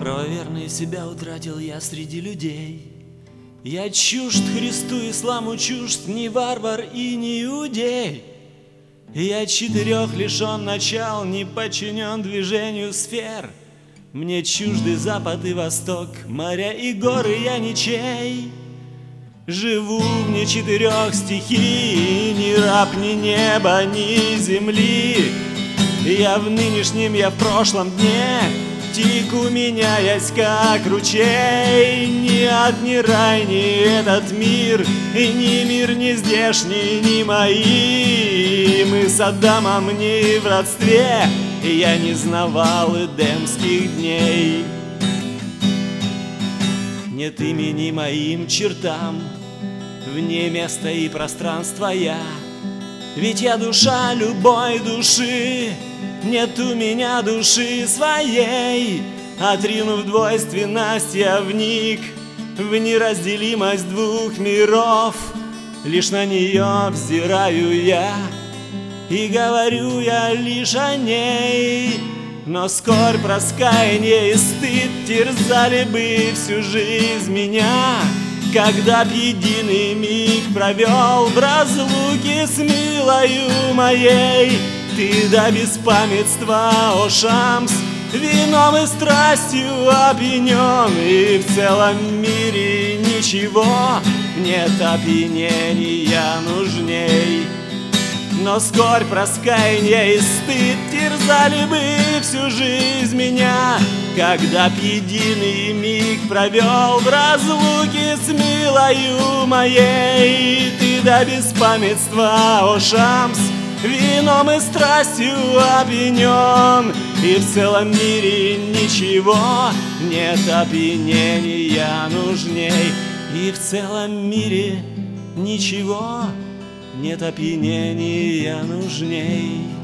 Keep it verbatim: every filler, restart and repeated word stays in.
Правоверный себя утратил я среди людей. Я чужд Христу, исламу чужд, ни варвар и не иудей. Я четырех лишен начал, не подчинен движению сфер. Мне чужды запад и восток, моря и горы я ничей. Живу вне четырех стихий, ни раб, ни неба, ни земли. Я в нынешнем, я в прошлом дне, тику меняясь, как ручей. Ни ад, ни рай, ни этот мир, и ни мир не здешний, ни мои. Мы с Адамом не в родстве, и я не знавал эдемских дней. Нет имени моим чертам, вне места и пространства я. Ведь я душа любой души, нет у меня души своей. Отринув двойственность, я вник в неразделимость двух миров. Лишь на нее взираю я, и говорю я лишь о ней. Но скорбь, раскаяние и стыд терзали бы всю жизнь меня, когда б единый миг провел в разлуке с милою моей. Ты до беспамятства, о Шамс, вином и страстью опьянен, и в целом мире ничего нет опьянения нужней. Но скорбь, раскаяние и стыд терзали бы всю жизнь меня, когда б единый миг провел в разлуке с милою моей. Ты до беспамятства, о Шамс, вином и страстью опьянен, и в целом мире ничего нет опьянения нужней. И в целом мире ничего нет опьянения нужней.